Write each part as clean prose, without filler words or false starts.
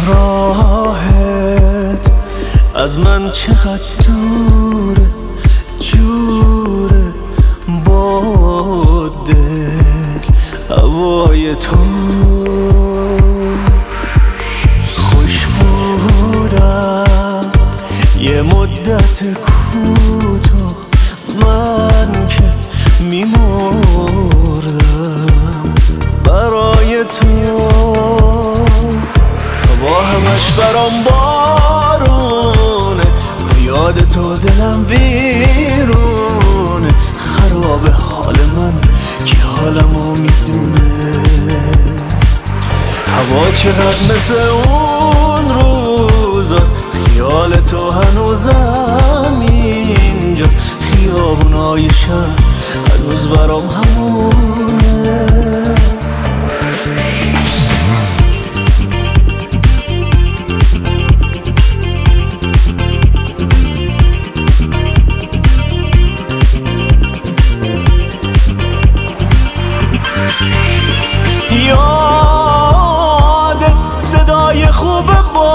راهت از من چقدر دوره، جوره با دل هوای تو. خوش بودم یه مدت کوتاه، من که میمردم برای تو. هوا همش برام بارونه، با یاد تو دلم ویرونه. خراب حال من که حالمو میدونه. هوا چقدر مثل اون روزاست، خیال تو هنوزم اینجاست. خیابونای شهر هنوز برام همونه. یادت صدای خوب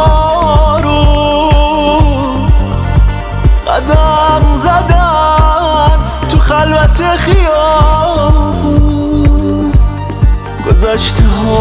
بارون، قدم زدن تو خلوت خیابون. گذشته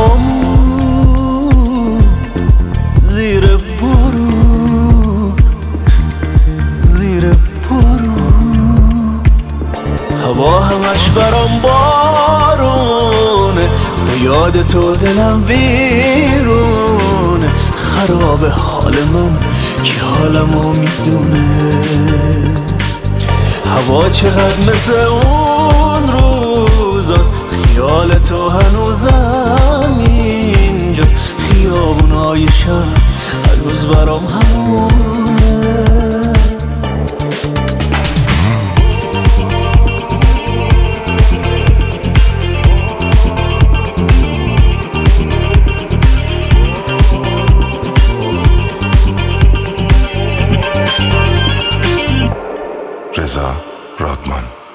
هامون زیر بارون، زیر بارون. هوا همش برام بارونه، با یاد تو دلم ویرونه. خراب حال من که حالمو میدونه. هوا چقدر مثل اون روزاست، خیال تو هنوزم اینجاست. خیابونای شهر هنوز برام همونه. رضا رادمان.